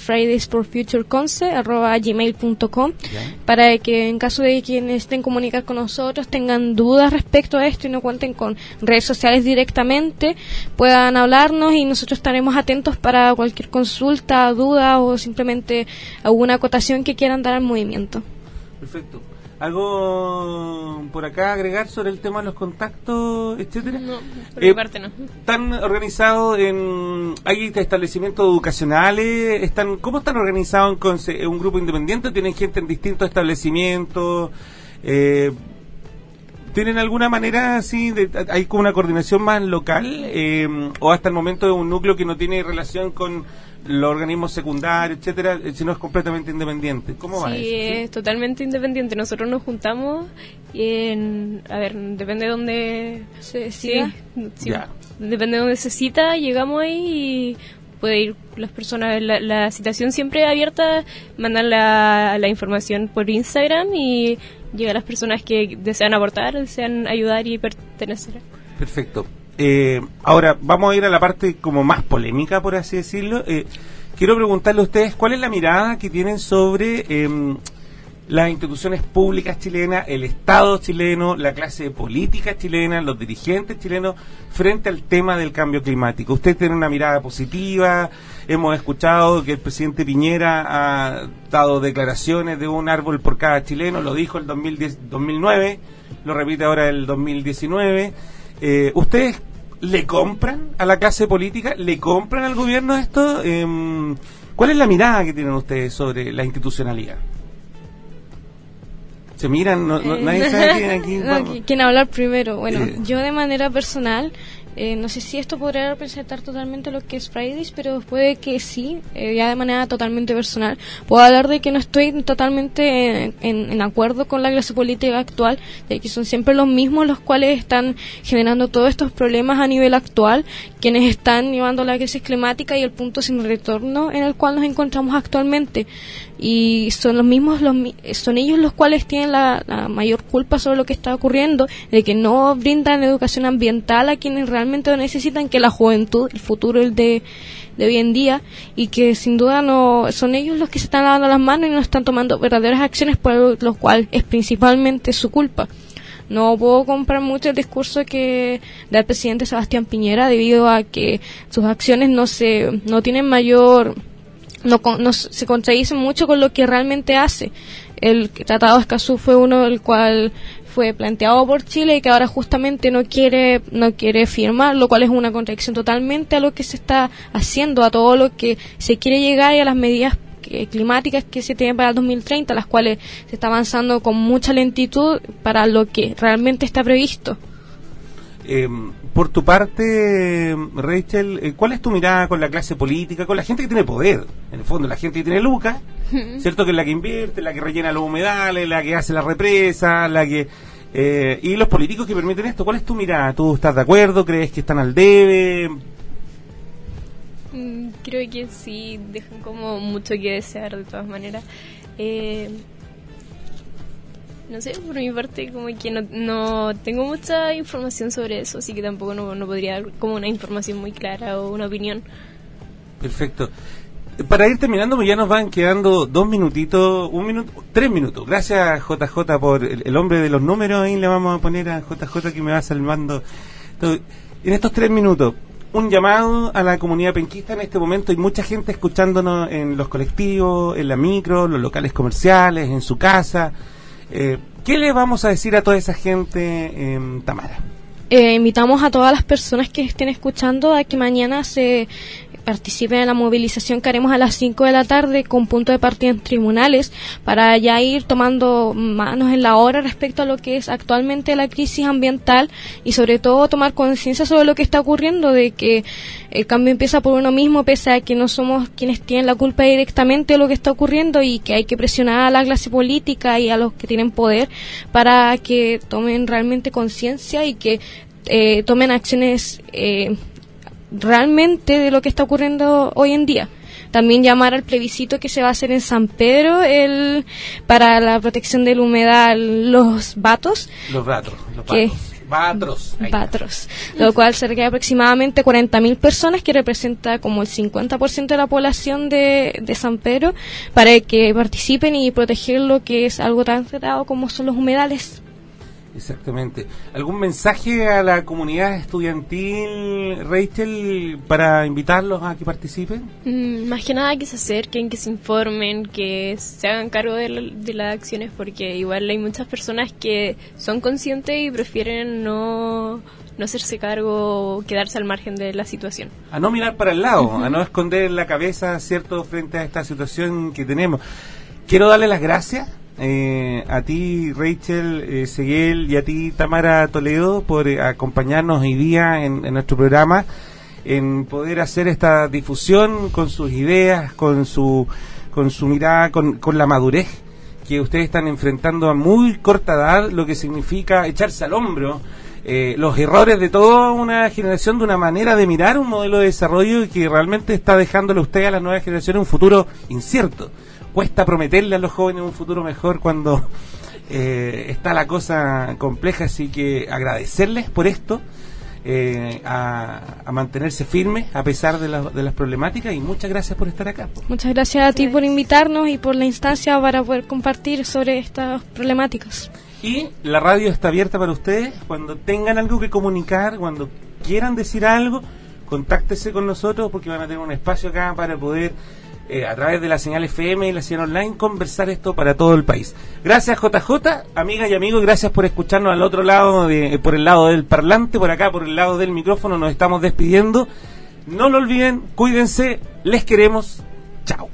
fridaysforfutureconce@gmail.com, para que en caso de quienes estén comunicar con nosotros, tengan dudas respecto a esto y no cuenten con redes sociales directamente, puedan hablarnos y nosotros estaremos atentos para cualquier consulta, duda o simplemente alguna acotación que quieran dar al movimiento. Perfecto. ¿Algo por acá agregar sobre el tema de los contactos, etcétera? No, por mi parte no. ¿Están organizados hay establecimientos educacionales? ¿Cómo están organizados en un grupo independiente? ¿Tienen gente en distintos establecimientos? ¿Tienen alguna manera así, hay como una coordinación más local? ¿O hasta el momento es un núcleo que no tiene relación con los organismos secundarios, etcétera, sino es completamente independiente? ¿Cómo va eso? Sí, es totalmente independiente. Nosotros nos juntamos y depende de dónde se decida. Sí, depende de dónde se cita, llegamos ahí y puede ir las personas. La citación siempre es abierta, mandan la información por Instagram y llega a las personas que desean aportar, desean ayudar y pertenecer. Perfecto. Ahora vamos a ir a la parte como más polémica, por así decirlo. Quiero preguntarle a ustedes cuál es la mirada que tienen sobre las instituciones públicas chilenas, el Estado chileno, la clase política chilena, los dirigentes chilenos frente al tema del cambio climático. Ustedes tienen una mirada positiva. Hemos escuchado que el presidente Piñera ha dado declaraciones de un árbol por cada chileno, lo dijo el 2009, lo repite ahora el 2019. ¿Ustedes le compran a la clase política? ¿Le compran al gobierno esto? ¿Cuál es la mirada que tienen ustedes sobre la institucionalidad? ¿Se miran? Nadie sabe quién hablar primero. Bueno, yo de manera personal, no sé si esto podría representar totalmente lo que es Fridays, pero puede que sí, ya de manera totalmente personal. Puedo hablar de que no estoy totalmente en acuerdo con la clase política actual, de que son siempre los mismos los cuales están generando todos estos problemas a nivel actual, quienes están llevando la crisis climática y el punto sin retorno en el cual nos encontramos actualmente. Y son son ellos los cuales tienen la mayor culpa sobre lo que está ocurriendo, de que no brindan educación ambiental a quienes realmente lo necesitan, que la juventud, el futuro de hoy en día, y que sin duda no son ellos los que se están lavando las manos y no están tomando verdaderas acciones, por lo cual es principalmente su culpa. No puedo comprar mucho el discurso del presidente Sebastián Piñera, debido a que sus acciones no tienen mayor... No se contradicen mucho con lo que realmente hace. El Tratado de Escazú fue uno del cual fue planteado por Chile y que ahora justamente no quiere firmar, lo cual es una contradicción totalmente a lo que se está haciendo, a todo lo que se quiere llegar y a las medidas climáticas que se tienen para el 2030, las cuales se está avanzando con mucha lentitud para lo que realmente está previsto. Por tu parte, Rachel, ¿cuál es tu mirada con la clase política, con la gente que tiene poder? En el fondo, la gente que tiene lucas, ¿cierto? Que es la que invierte, la que rellena los humedales, la que hace la represa, y los políticos que permiten esto. ¿Cuál es tu mirada? ¿Tú estás de acuerdo? ¿Crees que están al debe? Creo que sí, dejan como mucho que desear de todas maneras. No sé, por mi parte como que no tengo mucha información sobre eso, así que tampoco no podría dar como una información muy clara o una opinión. Perfecto. Para ir terminando, pues ya nos van quedando 2 minutitos, 1 minuto, 3 minutos. Gracias, JJ, por el hombre de los números. Ahí le vamos a poner a JJ que me va salvando. Entonces, en estos 3 minutos, un llamado a la comunidad penquista. En este momento hay mucha gente escuchándonos en los colectivos, en la micro, los locales comerciales, en su casa. ¿Qué le vamos a decir a toda esa gente, Tamara? Invitamos a todas las personas que estén escuchando a que mañana se participen en la movilización que haremos a las 5 de la tarde con punto de partida en tribunales para ya ir tomando manos en la obra respecto a lo que es actualmente la crisis ambiental y sobre todo tomar conciencia sobre lo que está ocurriendo, de que el cambio empieza por uno mismo pese a que no somos quienes tienen la culpa directamente de lo que está ocurriendo y que hay que presionar a la clase política y a los que tienen poder para que tomen realmente conciencia y que tomen acciones realmente de lo que está ocurriendo hoy en día. También llamar al plebiscito que se va a hacer en San Pedro para la protección del humedal Los Batros, lo cual cerca de aproximadamente 40.000 personas, que representa como el 50% de la población de San Pedro, para que participen y proteger lo que es algo tan tratado como son los humedales. Exactamente. ¿Algún mensaje a la comunidad estudiantil, Rachel, para invitarlos a que participen? Más que nada que se acerquen, que se informen, que se hagan cargo de las acciones, porque igual hay muchas personas que son conscientes y prefieren no hacerse cargo o quedarse al margen de la situación. A no mirar para el lado, a no esconder la cabeza, ¿cierto?, frente a esta situación que tenemos. Quiero darle las gracias a ti, Rachel Seguel, y a ti, Tamara Toledo, por acompañarnos hoy día en nuestro programa, en poder hacer esta difusión con sus ideas, con su mirada, con la madurez que ustedes están enfrentando a muy corta edad, lo que significa echarse al hombro los errores de toda una generación, de una manera de mirar un modelo de desarrollo que realmente está dejándole a usted, a las nuevas generaciones, un futuro incierto. Cuesta prometerle a los jóvenes un futuro mejor cuando está la cosa compleja, así que agradecerles por esto, a mantenerse firmes a pesar de las problemáticas, y muchas gracias por estar acá. Muchas gracias a ti por invitarnos y por la instancia para poder compartir sobre estas problemáticas. Y la radio está abierta para ustedes. Cuando tengan algo que comunicar, cuando quieran decir algo, contáctese con nosotros, porque van a tener un espacio acá para poder a través de la señal FM y la señal online conversar esto para todo el país. Gracias, JJ, amigas y amigos, gracias por escucharnos al otro lado, por el lado del parlante, por acá, por el lado del micrófono. Nos estamos despidiendo. No lo olviden, cuídense, les queremos. Chao.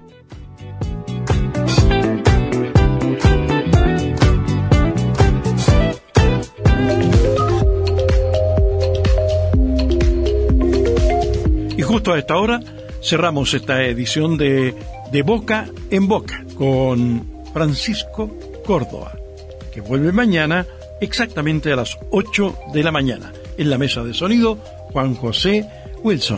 Y justo a esta hora cerramos esta edición de Boca en Boca con Francisco Córdoba, que vuelve mañana exactamente a las 8 de la mañana. En la mesa de sonido, Juan José Wilson.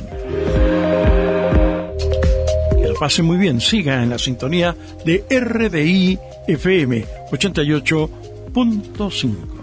Que lo pasen muy bien. Siga en la sintonía de RDI FM 88.5.